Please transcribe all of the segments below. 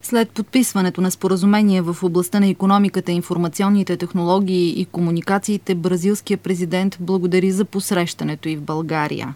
След подписването на споразумение в областта на икономиката, информационните технологии и комуникациите, бразилският президент благодари за посрещането и в България.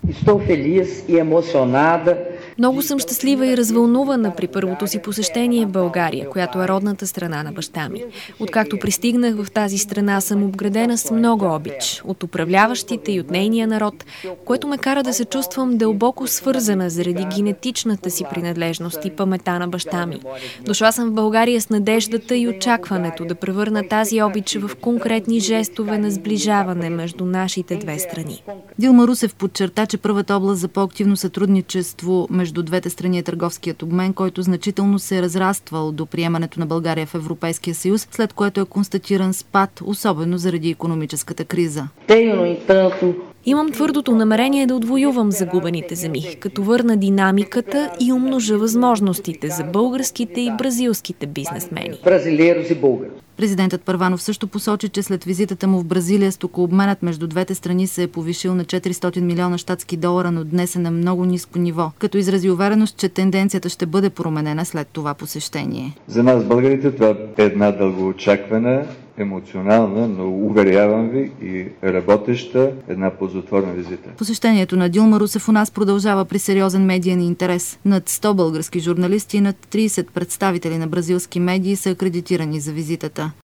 Много съм щастлива и развълнувана при първото си посещение в България, която е родната страна на баща ми. Откакто пристигнах в тази страна, съм обградена с много обич от управляващите и от нейния народ, което ме кара да се чувствам дълбоко свързана заради генетичната си принадлежност и паметта на баща ми. Дошла съм в България с надеждата и очакването да превърна тази обич в конкретни жестове на сближаване между нашите две страни. Дилма Русев подчерта, че първата област за по-активно сътрудничество между двете страни е търговският обмен, който значително се е разраствал до приемането на България в Европейския съюз, след което е констатиран спад, особено заради икономическата криза. Имам твърдото намерение да отвоювам загубените земи, като върна динамиката и умножа възможностите за българските и бразилските бизнесмени. Президентът Първанов също посочи, че след визитата му в Бразилия стокообменът между двете страни се е повишил на 400 милиона щатски долара, но днес е на много ниско ниво, като изрази увереност, че тенденцията ще бъде променена след това посещение. За нас, българите, това е една дългоочаквана, емоционална, но уверявам ви и работеща една ползотворна визита. Посещението на Дилма Русев у нас продължава при сериозен медиен интерес. Над 100 български журналисти и над 30 представители на бразилски медии са акредитирани за визитата.